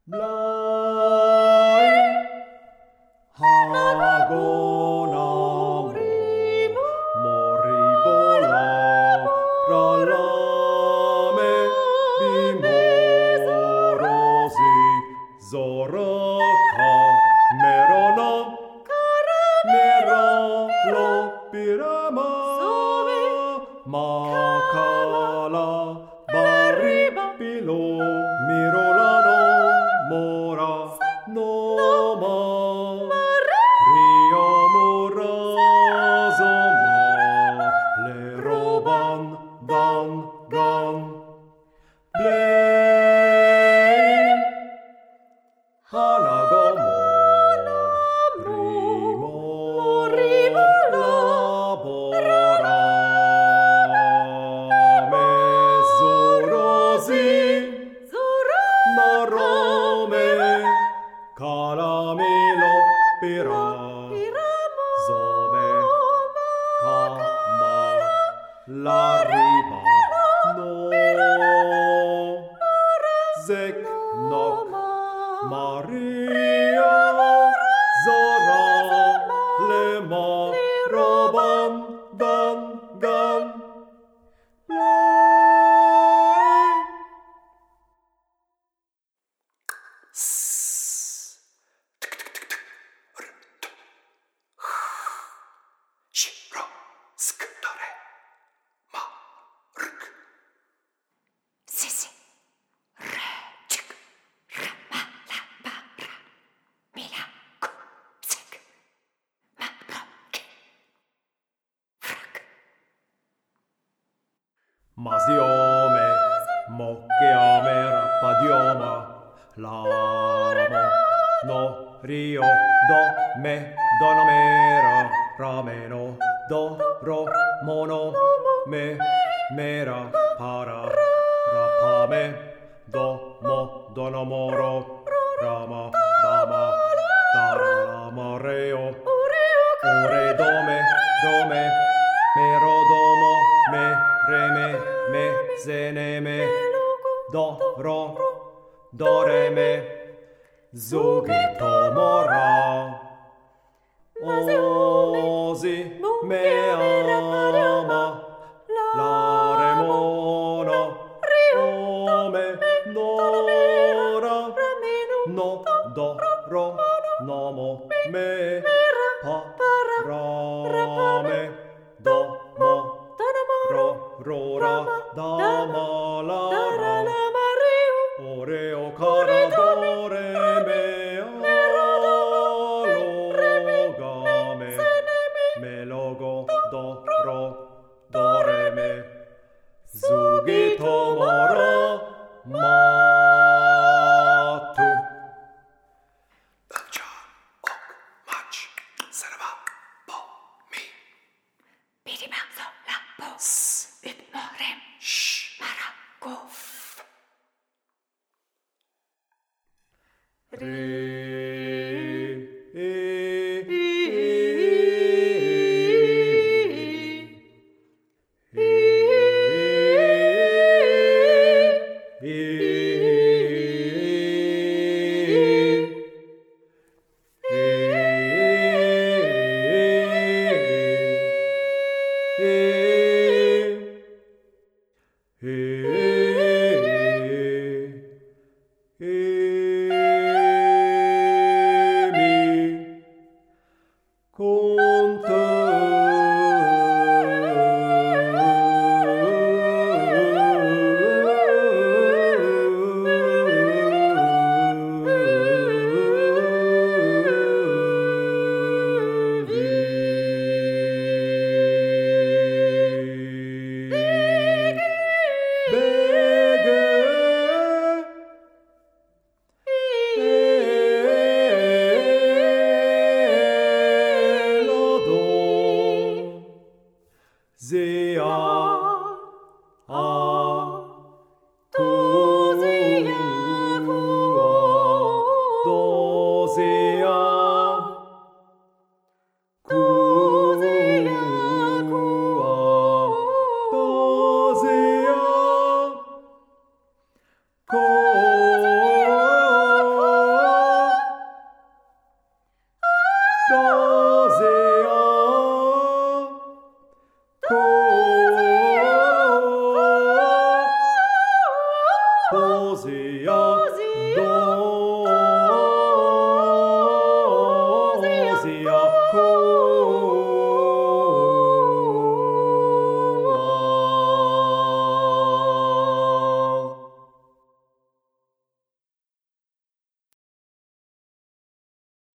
Masiome, mocchiame, rappadioma, lamo, no, rio, do, me, donomera, rameno, do, ro, mono, me, mera, para, rapame, do, mo, donomoro, rama, dama, dara, lama, reo, ore, dome, dome, mero, domo, me, reme, me, zene, me, do, ro, do, re, me, zugito, mora, osi, me, ama, la, re, mono, ome, nora, no, do, ro, nomo, me, pa, rame, do, mo, ro, ra, da, ma, la, ra, o, re, o, ca, ra, do, re, me, a, lo, ga, me, lo, go, do, ro, do, re, me, zugito, mora, ma, tu. Belcha, ok, mach, sarva, po, mi. Bidimazzo, lampo, upmorem, maracco. E